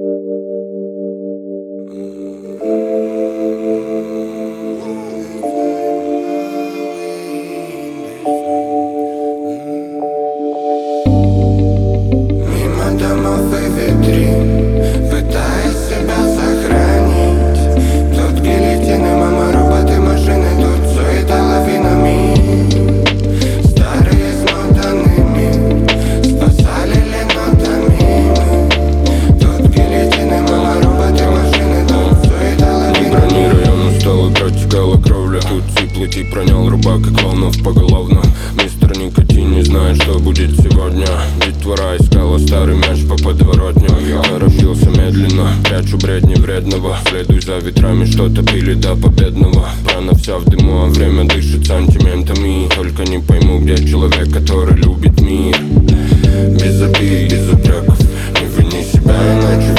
Мимо домов и витрин, пытаясь себя сохранить. Тут гильотины, мама, роботы, машины, тут суета лавинами. Старые смотанными спасали ленотами. Тут гильотины, мама, роботы, машины, тут суета лавинами. Брони район устал, протекала кровля. Тут сиплый тип ронял рубак и клоунов поголовно. Мистер Никотин не знает, что будет сегодня. Детвора искала старый мяч по подворотням. Торопился медленно, прячу бредни вредного. Следуй за ветрами, что-то пили до победного. Рана вся в дыму, а время дышит сантиментами. Только не пойму, где человек, который любит мир. Без обид, без упреков, не вини себя, иначе